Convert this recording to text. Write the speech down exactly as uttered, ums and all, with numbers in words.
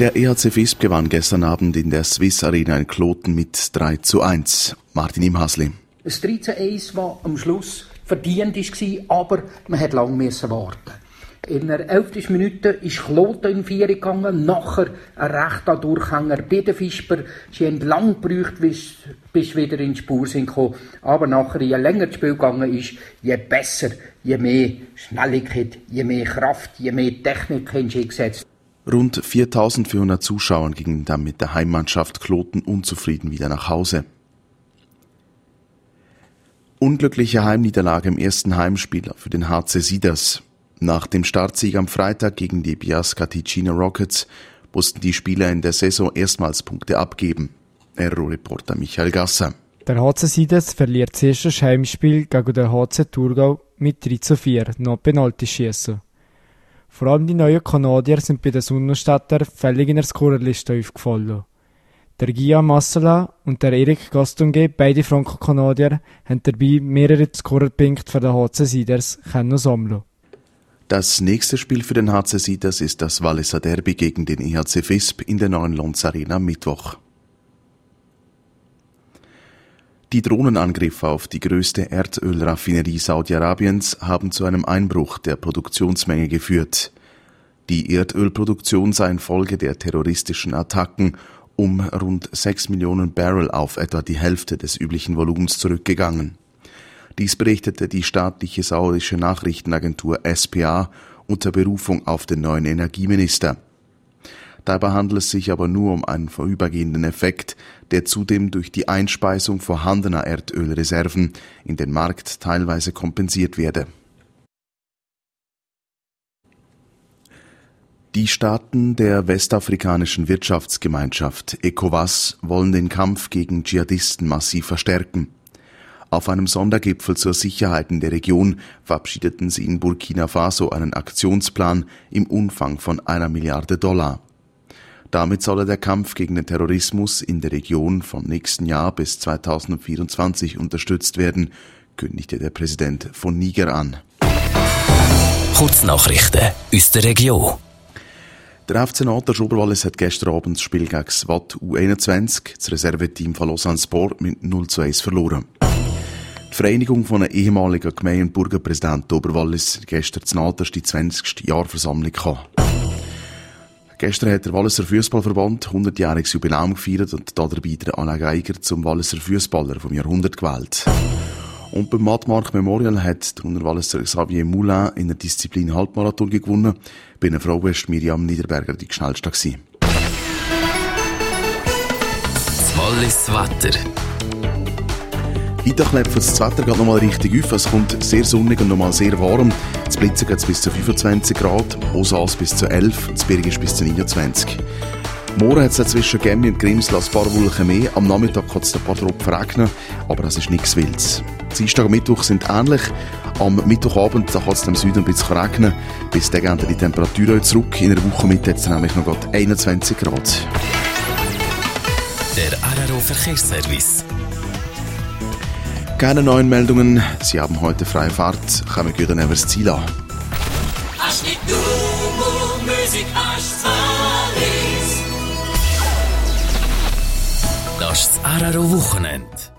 Der E H C Visp gewann gestern Abend in der Swiss Arena in Kloten mit drei zu eins. Martin Imhasli. Das drei zu eins war am Schluss verdient, aber man musste lange warten. In der elften Minute ist Kloten in vier gegangen, nachher ein rechter Durchhänger bei den Visper. Sie haben lange gebraucht, bis sie wieder in die Spur sind gekommen. Aber nachher, je länger das Spiel gegangen ist, je besser, je mehr Schnelligkeit, je mehr Kraft, je mehr Technik haben sie gesetzt. Rund viertausendvierhundert Zuschauer gingen dann mit der Heimmannschaft Kloten unzufrieden wieder nach Hause. Unglückliche Heimniederlage im ersten Heimspiel für den H C Siders. Nach dem Startsieg am Freitag gegen die Biasca Ticino Rockets mussten die Spieler in der Saison erstmals Punkte abgeben. R O Reporter Michael Gasser. Der H C Siders verliert das erste Heimspiel gegen den H C Thurgau mit drei zu vier, noch Penaltyschiessen. Vor allem die neuen Kanadier sind bei den Sonnenstädter völlig in der Scorerliste aufgefallen. Der Gia Massala und der Eric Gastonge, beide Franco-Kanadier, haben dabei mehrere Scorerpunkte für den H C Siders sammeln. Das nächste Spiel für den H C Siders ist das Walliser Derby gegen den E H C Visp in der neuen Lonz Arena am Mittwoch. Die Drohnenangriffe auf die größte Erdölraffinerie Saudi-Arabiens haben zu einem Einbruch der Produktionsmenge geführt. Die Erdölproduktion sei infolge der terroristischen Attacken um rund sechs Millionen Barrel auf etwa die Hälfte des üblichen Volumens zurückgegangen. Dies berichtete die staatliche saudische Nachrichtenagentur S P A unter Berufung auf den neuen Energieminister. Dabei handelt es sich aber nur um einen vorübergehenden Effekt, der zudem durch die Einspeisung vorhandener Erdölreserven in den Markt teilweise kompensiert werde. Die Staaten der westafrikanischen Wirtschaftsgemeinschaft ECOWAS wollen den Kampf gegen Dschihadisten massiv verstärken. Auf einem Sondergipfel zur Sicherheit in der Region verabschiedeten sie in Burkina Faso einen Aktionsplan im Umfang von einer Milliarde Dollar. Damit solle der Kampf gegen den Terrorismus in der Region vom nächsten Jahr bis zweitausendvierundzwanzig unterstützt werden, kündigte der Präsident von Niger an. Kurznachrichten aus der Region. Der F C Nater Oberwallis hat gestern Abend das Spiel gegen S W A T U einundzwanzig, das Reserveteam von Lausanne Sport, mit null zu eins verloren. Die Vereinigung von einem ehemaligen Gemeinde- und Burgerpräsident Oberwallis gestern zu Nater die zwanzigste Jahrversammlung gehabt. Gestern hat der Walliser Fußballverband hundertjähriges Jubiläum gefeiert und dabei der Alain Geiger zum Walliser Fußballer vom Jahrhundert gewählt. Und beim Matmark Memorial hat der Unterwalliser Xavier Moulin in der Disziplin Halbmarathon gewonnen. Bei einer Frau war Miriam Niederberger die schnellste gewesen. Das Wallis Wetter. Heute klebt das Wetter geht nochmal richtig auf. Es kommt sehr sonnig und nochmal sehr warm. Das Blitzen geht bis zu fünfundzwanzig Grad, Osas bis zu elf, das Berg ist bis zu neunundzwanzig. Morgen hat es zwischen Gemmi und Grimsel ein paar Wolken mehr. Am Nachmittag kann es ein paar Tropfen regnen, aber es ist nichts Wildes. Dienstag und Mittwoch sind ähnlich. Am Mittwochabend kann es im Süden ein bisschen regnen. Bis dann gehen die Temperaturen zurück. In der Woche Mitte hat es nämlich noch einundzwanzig Grad. Der R R O Verkehrsservice. Keine neuen Meldungen. Sie haben heute freie Fahrt. Kommen gut an das Ziel an. Das ist das R R O Wochenende.